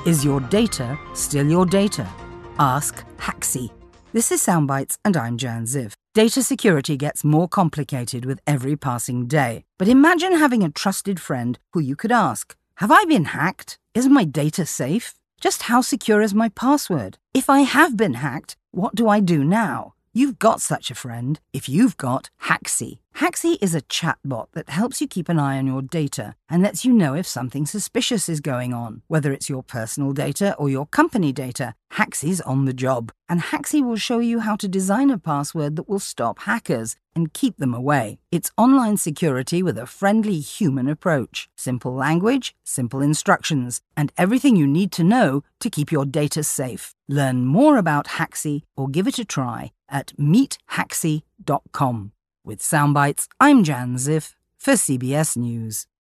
Is your data still your data? Ask Haxi. This is Soundbites and I'm Jan Ziv. Data security gets more complicated with every passing day. But imagine having a trusted friend who you could ask, have I been hacked? Is my data safe? Just how secure is my password? If I have been hacked, what do I do now? You've got such a friend if you've got Haxi. Haxi is a chatbot that helps you keep an eye on your data and lets you know if something suspicious is going on. Whether it's your personal data or your company data, Haxi's on the job. And Haxi will show you how to design a password that will stop hackers and keep them away. It's online security with a friendly human approach. Simple language, simple instructions, and everything you need to know to keep your data safe. Learn more about Haxi or give it a try at meethaxi.com. With Soundbites, I'm Jan Ziff for CBS News.